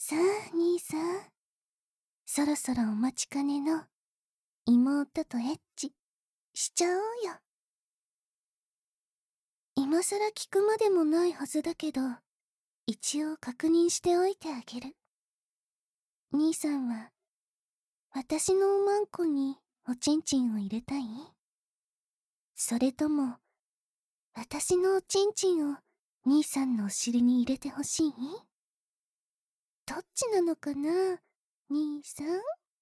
さあ兄さん、そろそろお待ちかねの妹とエッチしちゃおうよ。今さら聞くまでもないはずだけど、一応確認しておいてあげる。兄さんは私のおまんこにおちんちんを入れたい？それとも私のおちんちんを兄さんのお尻に入れてほしい？どっちなのかな、兄さん。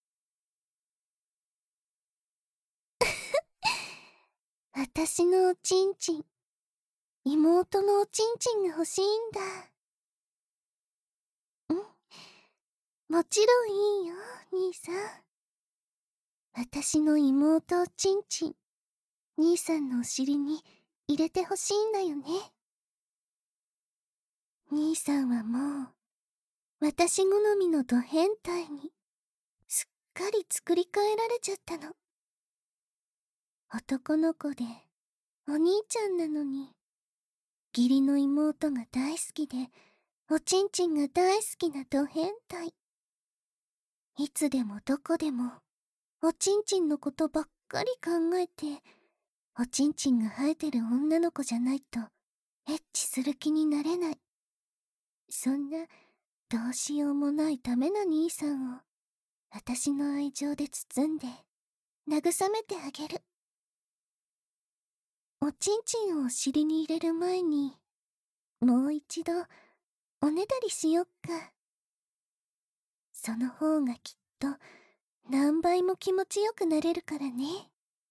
私のおちんちん、妹のおちんちんが欲しいんだ。もちろんいいよ、兄さん。私の妹おちんちん、兄さんのお尻に入れてほしいんだよね。兄さんはもう、私好みのド変態に、すっかり作り変えられちゃったの。男の子で、お兄ちゃんなのに、義理の妹が大好きで、おちんちんが大好きなド変態。いつでもどこでも、おちんちんのことばっかり考えて、おちんちんが生えてる女の子じゃないと、エッチする気になれない。そんな、どうしようもないダメな兄さんを、私の愛情で包んで、慰めてあげる。おちんちんをお尻に入れる前に、もう一度、おねだりしよっか。その方がきっと、何倍も気持ちよくなれるからね。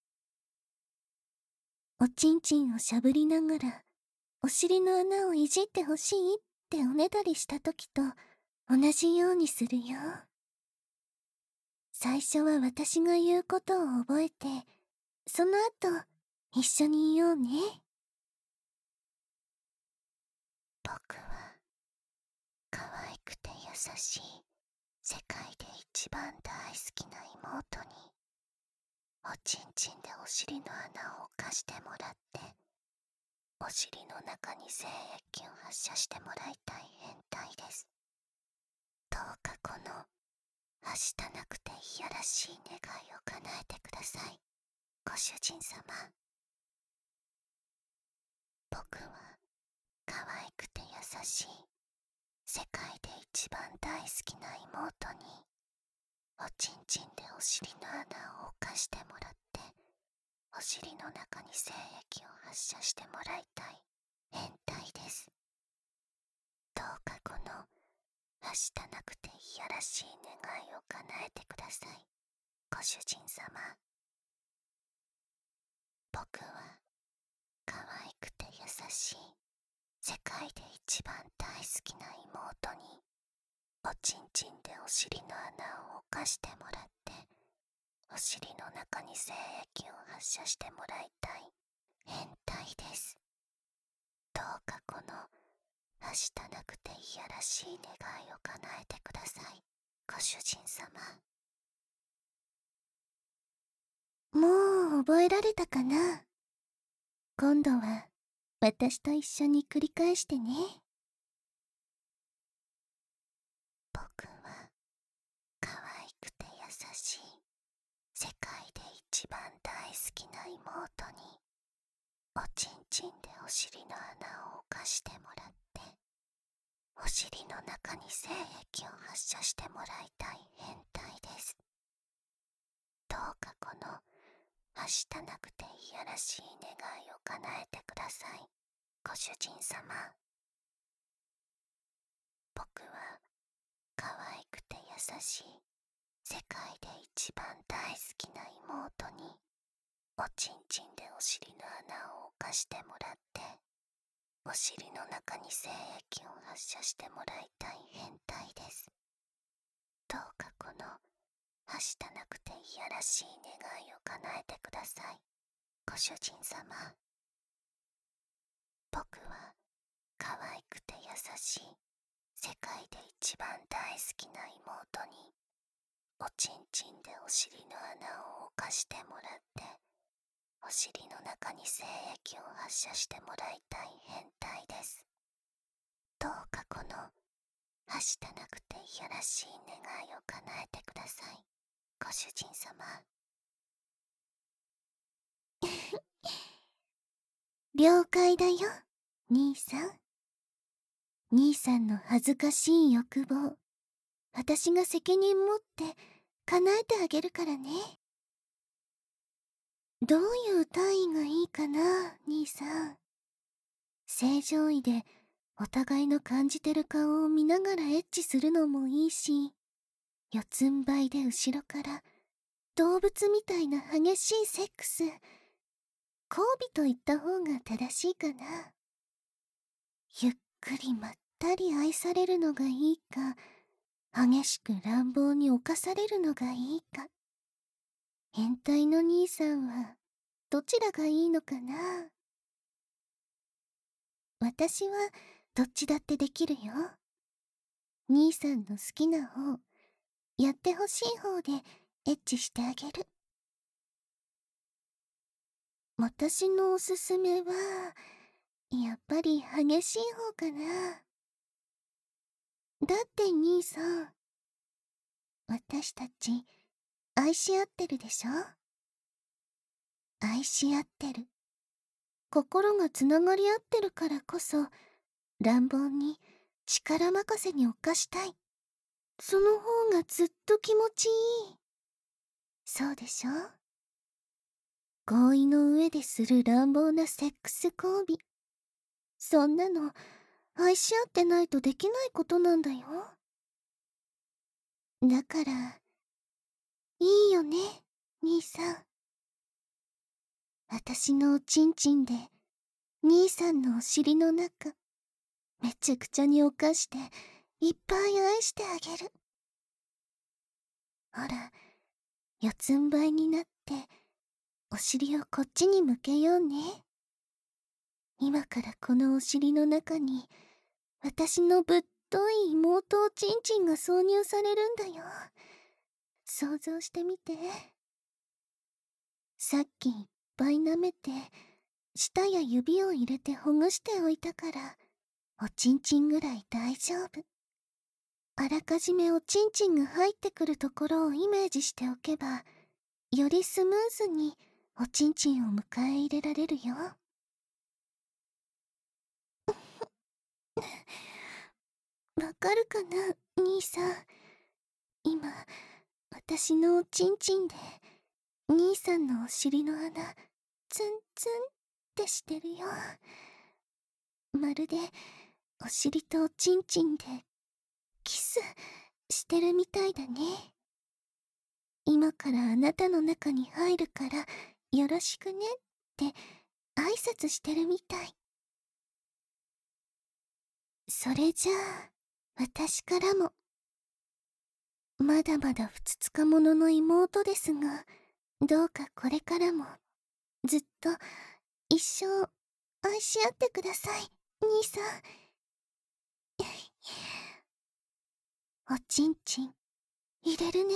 おちんちんをしゃぶりながら、お尻の穴をいじってほしいっておねだりした時と同じようにするよ。最初は私が言うことを覚えて、その後、一緒に言おうね。僕は、可愛くて優しい、世界で一番大好きな妹に、おちんちんでお尻の穴を貸してもらって、お尻の中に精液を発射してもらいたい変態です。どうかこの、はしたなくていやらしい願いを叶えてください、ご主人様。僕は、可愛くて優しい、世界で一番大好きな妹に、おちんちんでお尻の穴を犯してもらって、お尻の中に精液を発射してもらいたい変態です。どうかこの、はしたなくていやらしい願いを叶えてください、ご主人様。僕は、可愛くて優しい、世界で一番大好きな妹に、おちんちんでお尻の穴を犯してもらって、お尻の中に精液を発射してもらいたい変態です。どうかこの、はしたなくていやらしい願いを叶えてください、ご主人様。もう覚えられたかな？今度は私と一緒に繰り返してね。僕は可愛くて優しい、世界で一番大好きな妹に、おちんちんでお尻の穴を犯してもらって、お尻の中に精液を発射してもらいたい変態です。どうかこの、はしたなくていやらしい願いを叶えてください、ご主人様。僕は、可愛くて優しい、世界で一番大好きな妹に、おちんちんでお尻の穴を犯してもらって、お尻の中に精液を発射してもらいたい変態です。どうかこの、はしたなくていやらしい願いを叶えてください、ご主人様。僕は、可愛くて優しい、世界で一番大好きな妹に、おちんちんでお尻の穴を犯してもらって、お尻の中に精液を発射してもらいたい変態です。どうかこの、はしたなくていやらしい願いを叶えてください、ご主人様。了解だよ、兄さん。兄さんの恥ずかしい欲望、私が責任持って叶えてあげるからね。どういう単位がいいかな、兄さん。正常位でお互いの感じてる顔を見ながらエッチするのもいいし、四つん這いで後ろから動物みたいな激しいセックス、交尾と言った方が正しいかな。ゆっくりまったり愛されるのがいいか、激しく乱暴に侵されるのがいいか。変態の兄さんはどちらがいいのかな。私はどっちだってできるよ。兄さんの好きな方、やってほしい方でエッチしてあげる。私のおすすめはやっぱり激しい方かな。だって兄さん、私たち愛し合ってるでしょ。愛し合ってる、心がつながり合ってるからこそ、乱暴に力任せに犯したい。その方がずっと気持ちいい。そうでしょ。合意の上でする乱暴なセックス交尾、そんなの愛し合ってないとできないことなんだよ。だからいいよね、兄さん。私のおちんちんで兄さんのお尻の中めちゃくちゃに犯していっぱい愛してあげる。ほら、四つん這いになってお尻をこっちに向けようね。今からこのお尻の中に私のぶっとい妹おちんちんが挿入されるんだよ。想像してみて。さっきいっぱい舐めて舌や指を入れてほぐしておいたから、おちんちんぐらい大丈夫。あらかじめおちんちんが入ってくるところをイメージしておけば、よりスムーズにおちんちんを迎え入れられるよ。わかるかな、兄さん。今、私のおちんちんで兄さんのお尻の穴ツンツンってしてるよ。まるでお尻とおちんちんでキスしてるみたいだね。今からあなたの中に入るからよろしくねって挨拶してるみたい。それじゃあ私からも、まだまだふつつか者の妹ですが、どうかこれからもずっと一生愛し合ってください、兄さん。おちんちん入れるね。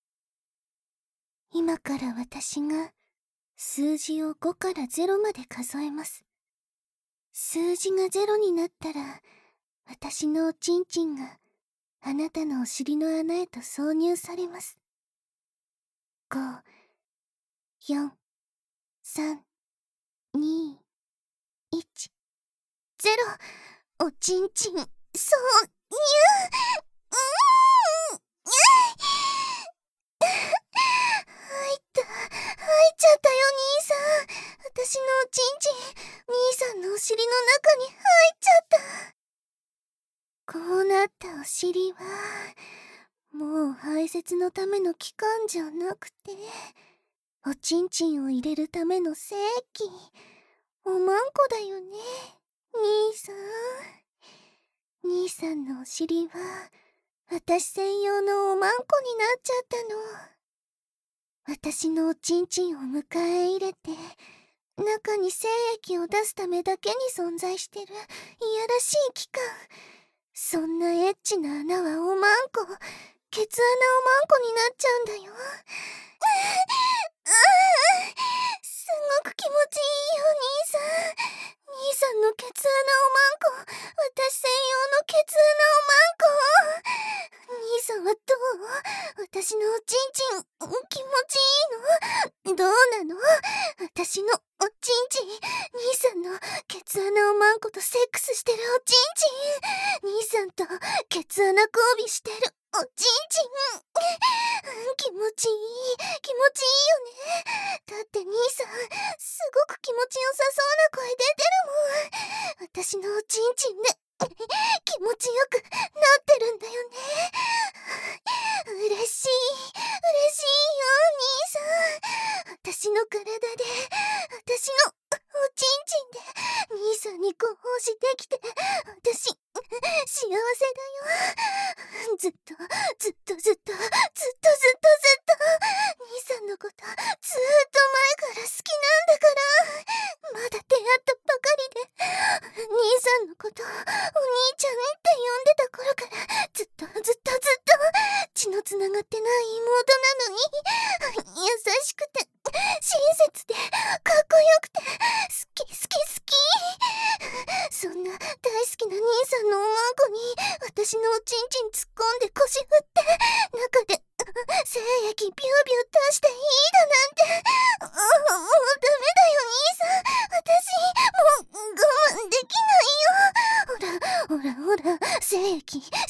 今から私が数字を5から0まで数えます。数字が0になったら、私のおちんちんがあなたのお尻の穴へと挿入されます。5、4、3、2、1、0。おちんちん、そう、にゅー、入っちゃったよ、兄さん。私のおちんちん、兄さんのお尻の中に入っちゃった。こうなったお尻は、もう排泄のための器官じゃなくて、おちんちんを入れるための精液、おまんこだよね、兄さん。兄さんのお尻は、私専用のおまんこになっちゃったの。私のおちんちんを迎え入れて、中に精液を出すためだけに存在してるいやらしい器官。そんなエッチな穴はおまんこ、ケツ穴おまんこになっちゃうんだよ。すごく気持ちいいよ、兄さん。兄さんのケツ穴おまんこ、私専用のケツ穴おまんこ。 私のおちんちん、気持ちいいの？どうなの？私のおちんちん、兄さんのケツ穴をマンコとセックスしてるおちんちん。兄さんとケツ穴交尾してるおちんちん。気持ちいい、気持ちいいよね。だって兄さん、すごく気持ちよさそうな声出てるもん。私のおちんちんで気持ちよくなってるんだよね。嬉しい、嬉しいよ、兄さん。私の体で、私のおちんちんで、兄さんにご奉仕できて、私、幸せだよ。ずっと、ずっとずっと、ずっとずっとずっと、兄さんのこと、ずーっと前から好きなんだから。まだ出会ったばかりで、兄さんのこと、お兄ちゃんって呼んでた頃から、ずっとずっとずっと、血のつながってない妹なのに、優しくて、親切で、かっこよくて、好き好き好き。そんな大好きな兄さんのおまんこに、私のおちんちん突っ込んで腰振って、中で、精液ビュービュー出していいだなんて、もうダメだよ兄さん。私、もう我慢できないよ。ほら、精液出ちゃうよ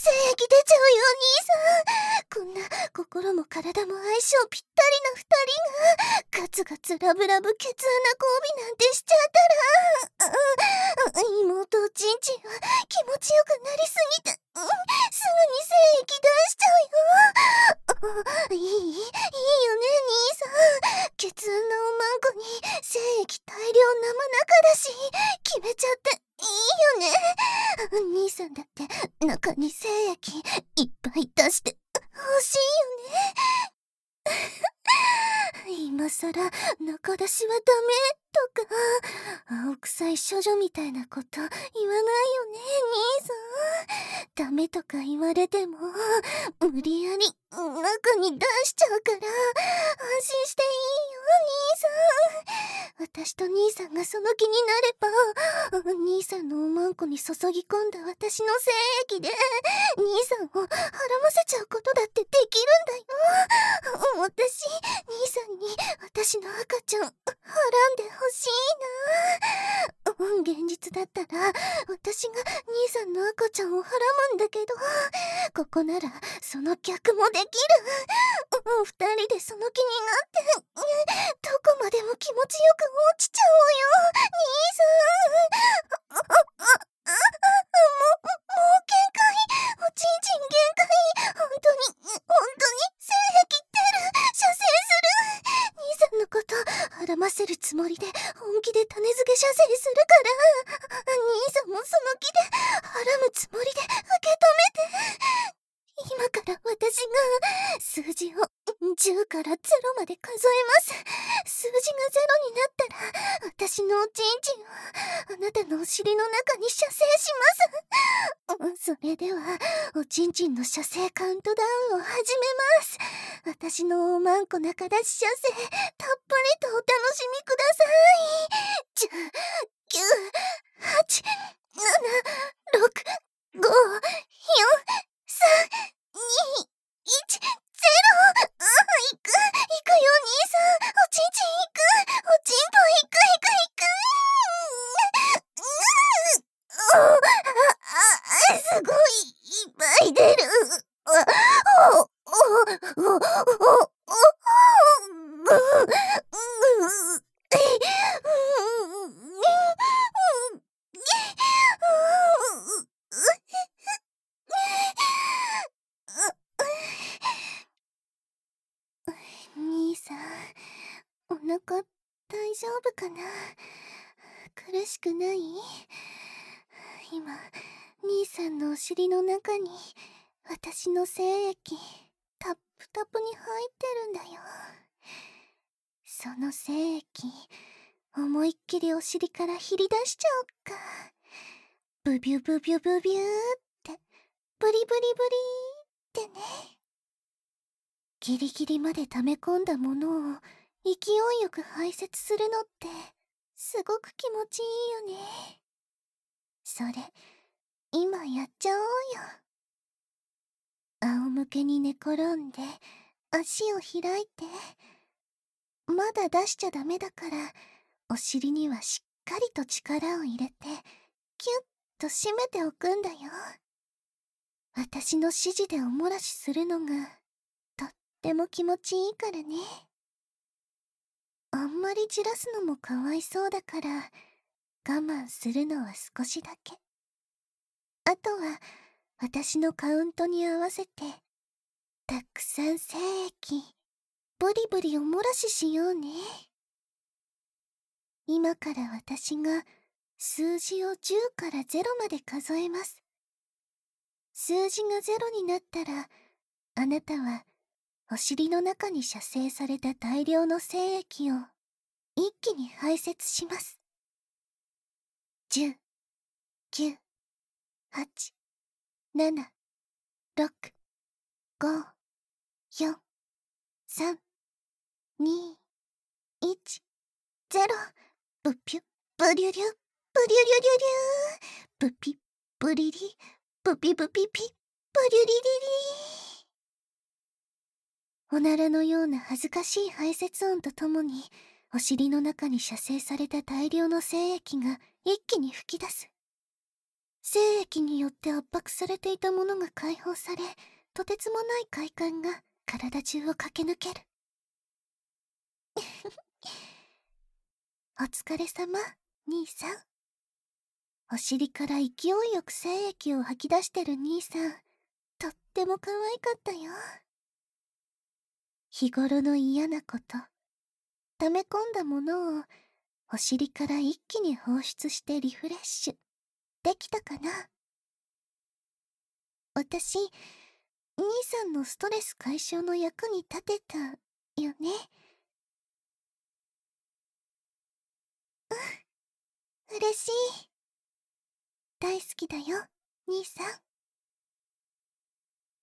兄さん。こんな心も体も相性ぴったりな二人が、ガツガツラブラブケツ穴交尾なんてしちゃったら、妹おちんちんは気持ちよくなりすぎて、すぐに精液出しちゃうよ。いいよね兄さん。ケツ穴をマンコに精液大量生中だし、決めちゃっていいよね。兄さんだって中に精液いっぱい出して欲しいよね。今さら中出しはダメとか、青臭い処女みたいなこと言わないよね兄さん。ダメとか言われても無理やり中に出しちゃうから、安心していいよ兄さん。私と兄さんがその気になれば、兄さんのおまんこに注ぎ込んだ私の精液で兄さんをはらませちゃうことだってできるんだよ。私、兄さんに私の赤ちゃん、はらんでほしいな。現実だったら、私が兄さんの赤ちゃんをはらむんだけど、ここなら、その逆もできる。二人でその気になって、どこまでも気持ちよく落ちちゃおうよ、兄さん。もう限界。おちんちん限界。本当に精液出る。射精する。兄さんのことはらませるつもりで本気で種付け射精するから、兄さんもその気ではらむつもりで受け止めて。今から私が数字を10から0まで数えます。数字が0になったら、私のおちんちんをあなたのお尻の中に射精します。それでは、おちんちんの射精カウントダウンを始めます。私のおまんこ中出し射精、たっぷりとお楽しみください。10、9、8、7、6、5、4、3、2、1、ゼロ。行くよ兄さん。おちんちん行く。おちんぽ行く。すごいいっぱい出る。兄さん、お腹大丈夫かな？苦しくない？今、兄さんのお尻の中に私の精液タップタプに入ってるんだよ。その精液、思いっきりお尻からひり出しちゃおっか。ブビュブビュブビューって、ブリブリブリーってね。ギリギリまで溜め込んだものを勢いよく排泄するのってすごく気持ちいいよね。それ、今やっちゃおうよ。仰向けに寝転んで、 足を開いて。まだ出しちゃダメだから、お尻にはしっかりと力を入れて、キュッと締めておくんだよ。私の指示でおもらしするのが、とっても気持ちいいからね。あんまりじらすのもかわいそうだから、我慢するのは少しだけ。あとは、私のカウントに合わせて、たくさん精液、ブリブリおもらししようね。今から私が数字を10から0まで数えます。数字が0になったら、あなたはお尻の中に射精された大量の精液を一気に排泄します。10、9、8、7、6、5、4、3、2、1、0。ブピュ、ブリュリュ、ブリュリュリュリュー、ブピ、ブリリ、ブピブピピ、ブリュリリリー。おならのような恥ずかしい排泄音とともに、お尻の中に射精された大量の精液が一気に吹き出す。精液によって圧迫されていたものが解放され、とてつもない快感が体中を駆け抜ける。お疲れ様、兄さん。お尻から勢いよく精液を吐き出してる兄さん、とっても可愛かったよ。日頃の嫌なこと、溜め込んだものをお尻から一気に放出してリフレッシュできたかな。私、兄さんのストレス解消の役に立てたよね。嬉しい。大好きだよ、兄さん。